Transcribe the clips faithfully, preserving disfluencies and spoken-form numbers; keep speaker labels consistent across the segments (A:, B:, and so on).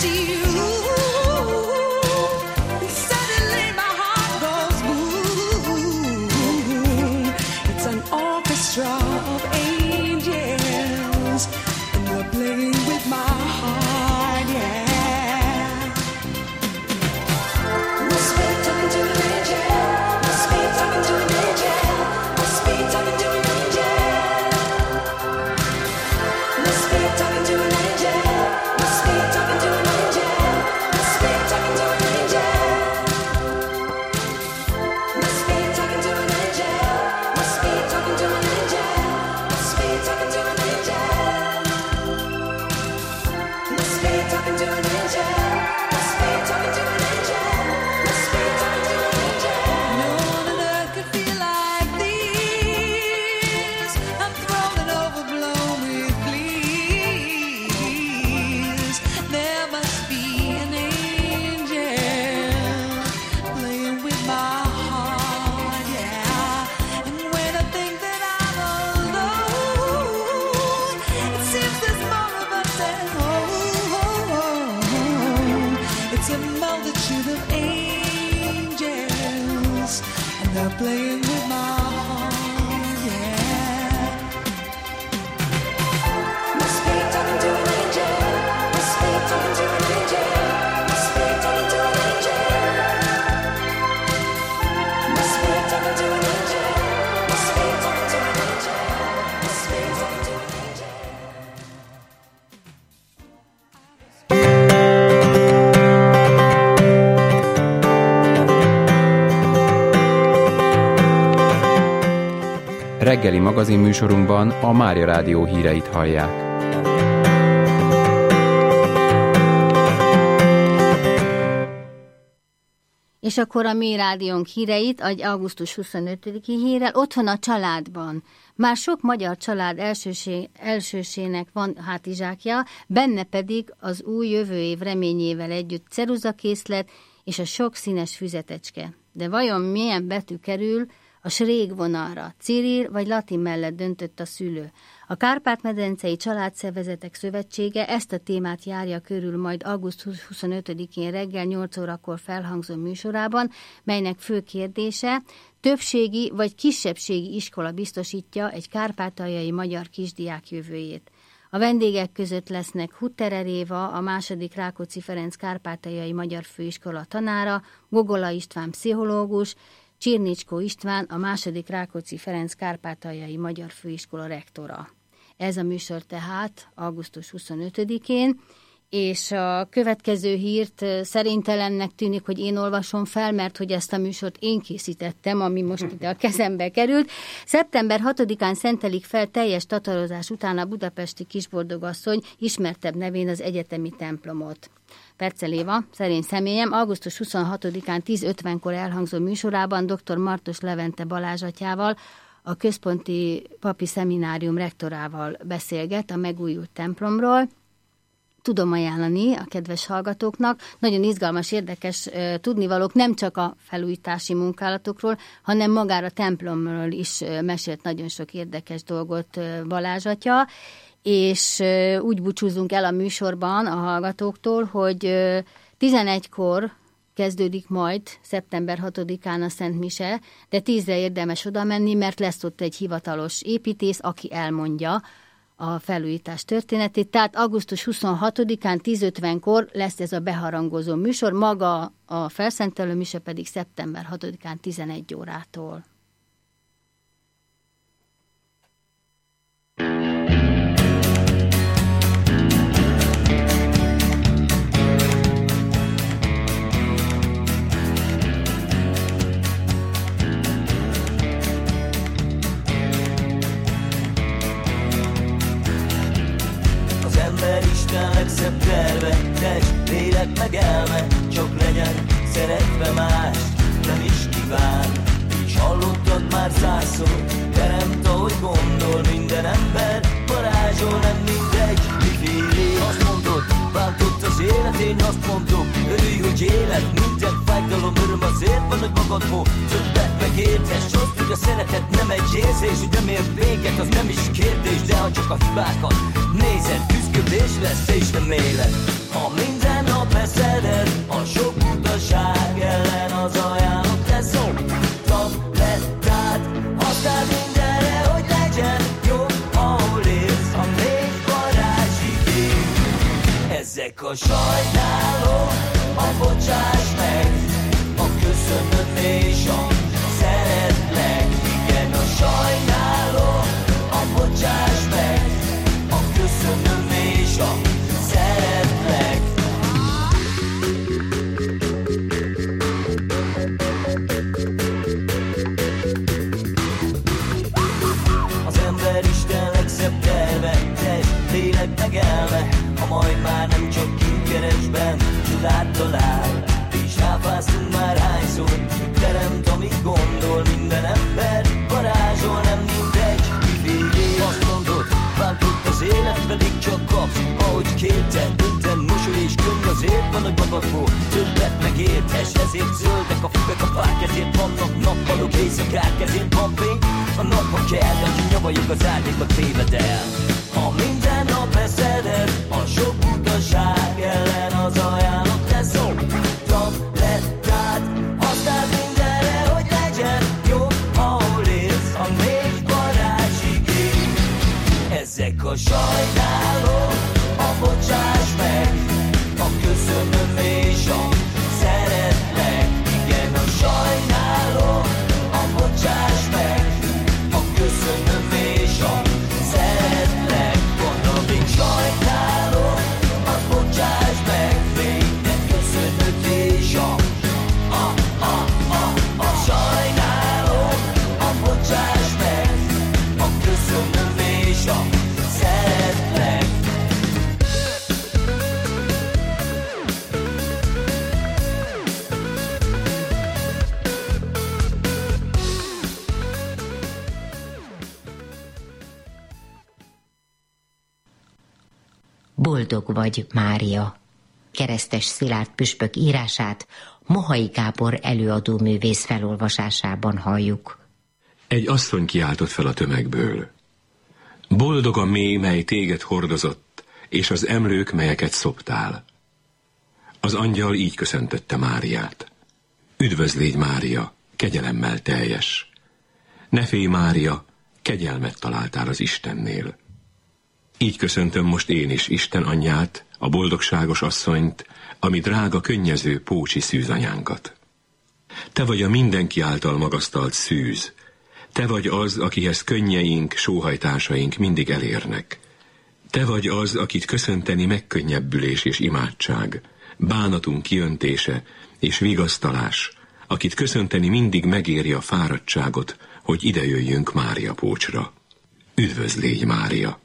A: Playing with my heart, yeah. Must be talking to an angel. Must be talking to an angel. Must be talking to an angel. Must be talking to an angel. Must be talking to an angel. Must be talking to an angel.
B: Reggeli magazinműsorunkban a Mária Rádió híreit hallják.
C: És akkor a mi rádiónk híreit, egy augusztus huszonötödiki hírrel, otthon a családban. Már sok magyar család elsősé, elsősének van hátizsákja, benne pedig az új jövő év reményével együtt ceruzakészlet és a sok színes füzetecske. De vajon milyen betű kerül a srég vonalra? Cirill vagy latin mellett döntött a szülő. A Kárpát-medencei Családszervezetek Szövetsége ezt a témát járja körül majd augusztus huszonötödikén reggel nyolc órakor felhangzó műsorában, melynek fő kérdése: többségi vagy kisebbségi iskola biztosítja egy kárpátaljai magyar kisdiák jövőjét. A vendégek között lesznek Hutter Éva, a második Rákóczi Ferenc Kárpátaljai Magyar Főiskola tanára, Gogola István pszichológus, Csirnicskó István, a második Rákóczi Ferenc Kárpátaljai Magyar Főiskola rektora. Ez a műsor tehát augusztus huszonötödikén, és a következő hírt szerintelennek tűnik, hogy én olvasom fel, mert hogy ezt a műsort én készítettem, ami most ide a kezembe került. szeptember hatodikán szentelik fel teljes tatarozás után a budapesti kisboldogasszony ismertebb nevén az egyetemi templomot. Percel Éva, szerény személyem, augusztus huszonhatodikán tíz ötvenkor elhangzó műsorában dr. Martos Levente Balázs atyával, a Központi Papi Szeminárium rektorával beszélget a megújult templomról. Tudom ajánlani a kedves hallgatóknak, nagyon izgalmas, érdekes uh, tudnivalók nem csak a felújítási munkálatokról, hanem magára a templomról is uh, mesélt nagyon sok érdekes dolgot uh, Balázs atya, és uh, úgy búcsúzunk el a műsorban a hallgatóktól, hogy uh, tizenegykor kezdődik majd szeptember hatodikán a Szent Mise, de tízre érdemes oda menni, mert lesz ott egy hivatalos építész, aki elmondja a felújítás történetét. Tehát augusztus huszonhatodikán tíz ötvenkor lesz ez a beharangozó műsor, maga a felszentelő mise pedig szeptember hatodikán tizenegy órától.
D: Isten legszebb terve, test, lélek meg elme, csak legyen szeretve más, nem is kíván. Így hallottad már százszor, teremt ahogy gondol, minden ember varázsol, nem mindegy, mifélé. Azt mondod, bántott az élet, én azt mondom, örülj, hogy élet, minden fájdalom, öröm azért van, hogy magadból többet megértes. Azt, hogy a szeretet nem egy érzés, hogy nem ér véget, az nem is kérdés, de ha csak a hibákat nézed, küszködés lesz és nem élet. Ha minden Ezek a sajnálom, a bocsáss meg, a köszönöm és a szeretlek. Igen, a sajnálom, a bocsáss meg, a köszönöm és a szeretlek. Az ember Isten legszebb terve, test, lélek meg elme, ha majd már nem csak kinkeresben csodát talál. És ráfáztunk már hányszor, teremt, amit gondol, minden ember varázsol, nem mindegy, kivévé. Azt mondod, bántott az élet, pedig csak kapsz, ahogy kérted, dönten mosoly és könny, azért van, hogy magadból többet megérthess. Ezért zöldek a füvek, a fák, ezért vannak nappalok, éjszakák, ezért van fény, a napban kell, de aki nyavajog az árnyékba téved el. Ha minden nap eszeded, a sok utaság ellen az ajánlott te szoktam lettát. Használd mindenre, hogy legyen jó, ahol élsz, a négy varázsig él. Ezek a sajnálom, a bocsáss meg, a köszönöm és a szeretlek. Igen, a sajnálom, a bocsáss meg, a köszönöm és a szeretlek. Gondolom én sajnálom, azt bocsáss meg, még ne köszönöd és a a a a a sajnálom, a bocsáss meg, a köszönöm és a szeretlek.
E: Boldog vagy, Mária. Keresztes Szilárd püspök írását Mohai Gábor előadóművész felolvasásában halljuk.
F: Egy asszony kiáltott fel a tömegből. Boldog a mély, mely téged hordozott, és az emlők, melyeket szoptál. Az angyal így köszöntötte Máriát. Üdvözl légy, Mária, kegyelemmel teljes. Ne félj, Mária, kegyelmet találtál az Istennél. Így köszöntöm most én is Isten anyját, a boldogságos asszonyt, ami drága, könnyező pócsi szűzanyánkat. Te vagy a mindenki által magasztalt szűz. Te vagy az, akihez könnyeink, sóhajtásaink mindig elérnek. Te vagy az, akit köszönteni megkönnyebbülés és imádság, bánatunk kiöntése és vigasztalás, akit köszönteni mindig megéri a fáradtságot, hogy idejöjjünk Mária pócsra. Üdvözl légy, Mária!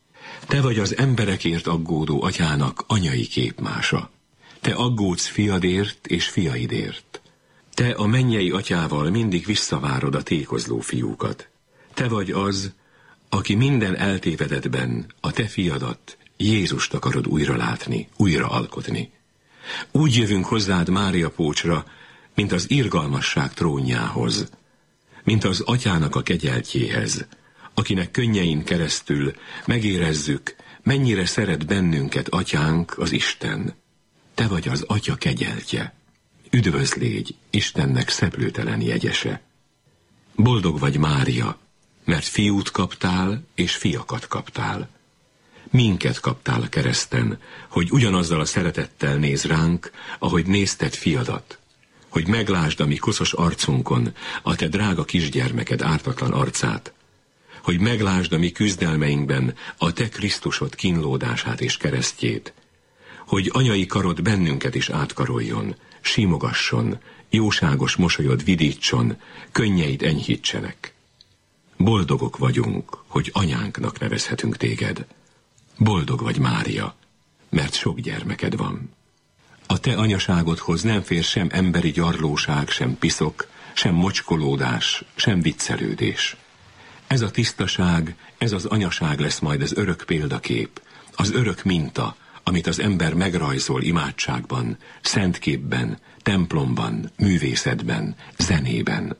F: Te vagy az emberekért aggódó atyának anyai képmása. Te aggódsz fiadért és fiaidért. Te a mennyei atyával mindig visszavárod a tékozló fiúkat. Te vagy az, aki minden eltévedetben a te fiadat, Jézust akarod újra látni, újra alkotni. Úgy jövünk hozzád Mária pócsra, mint az irgalmasság trónjához, mint az atyának a kegyeltjéhez, akinek könnyein keresztül megérezzük, mennyire szeret bennünket atyánk, az Isten. Te vagy az atya kegyeltje. Üdvözl légy, Istennek szeplőtelen jegyese. Boldog vagy, Mária, mert fiút kaptál, és fiakat kaptál. Minket kaptál a kereszten, hogy ugyanazzal a szeretettel néz ránk, ahogy nézted fiadat, hogy meglásd a mi koszos arcunkon a te drága kisgyermeked ártatlan arcát, hogy meglásd a mi küzdelmeinkben a te Krisztusod kínlódását és keresztjét, hogy anyai karod bennünket is átkaroljon, simogasson, jóságos mosolyod vidítson, könnyeid enyhítsenek. Boldogok vagyunk, hogy anyánknak nevezhetünk téged. Boldog vagy, Mária, mert sok gyermeked van. A te anyaságodhoz nem fér sem emberi gyarlóság, sem piszok, sem mocskolódás, sem viccelődés. Ez a tisztaság, ez az anyaság lesz majd az örök példakép, az örök minta, amit az ember megrajzol imádságban, szentképben, templomban, művészetben, zenében.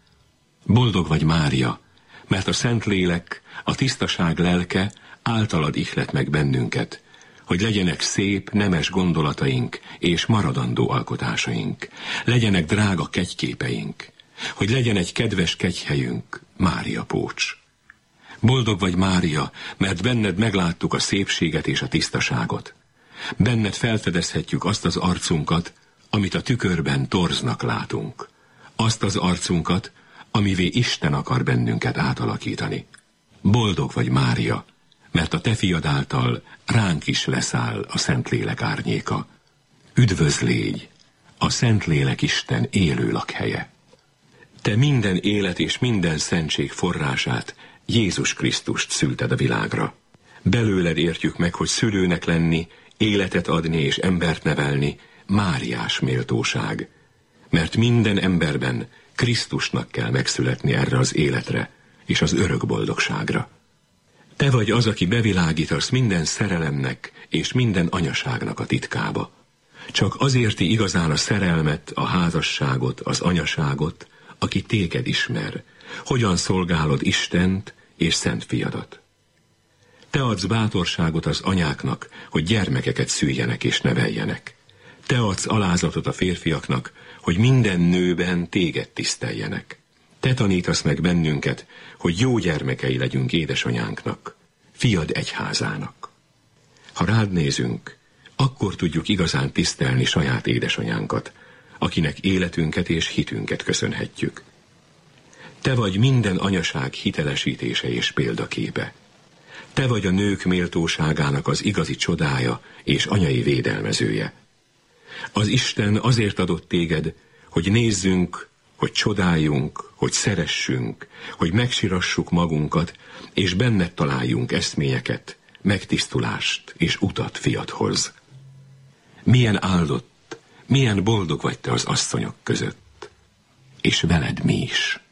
F: Boldog vagy, Mária, mert a Szentlélek, a tisztaság lelke általad ihlet meg bennünket, hogy legyenek szép, nemes gondolataink és maradandó alkotásaink, legyenek drága kegyképeink, hogy legyen egy kedves kegyhelyünk, Mária pócs. Boldog vagy, Mária, mert benned megláttuk a szépséget és a tisztaságot. Benned felfedezhetjük azt az arcunkat, amit a tükörben torznak látunk. Azt az arcunkat, amivé Isten akar bennünket átalakítani. Boldog vagy, Mária, mert a te fiad által ránk is leszáll a Szentlélek árnyéka. Üdvözl légy, a Szentlélek Isten élő lakhelye. Te minden élet és minden szentség forrását, Jézus Krisztust szülted a világra. Belőled értjük meg, hogy szülőnek lenni, életet adni és embert nevelni, Máriás méltóság. Mert minden emberben Krisztusnak kell megszületni erre az életre és az örök boldogságra. Te vagy az, aki bevilágítasz minden szerelemnek és minden anyaságnak a titkába. Csak az érti igazán a szerelmet, a házasságot, az anyaságot, aki téged ismer, hogyan szolgálod Istent és Szent Fiadat. Te adsz bátorságot az anyáknak, hogy gyermekeket szüljenek és neveljenek. Te adsz alázatot a férfiaknak, hogy minden nőben téged tiszteljenek. Te tanítasz meg bennünket, hogy jó gyermekei legyünk édesanyánknak, fiad egyházának. Ha rád nézünk, akkor tudjuk igazán tisztelni saját édesanyánkat, akinek életünket és hitünket köszönhetjük. Te vagy minden anyaság hitelesítése és példaképe. Te vagy a nők méltóságának az igazi csodája és anyai védelmezője. Az Isten azért adott téged, hogy nézzünk, hogy csodáljunk, hogy szeressünk, hogy megsirassuk magunkat, és benned találjunk eszményeket, megtisztulást és utat fiadhoz. Milyen áldott, milyen boldog vagy te az asszonyok között, és veled mi is.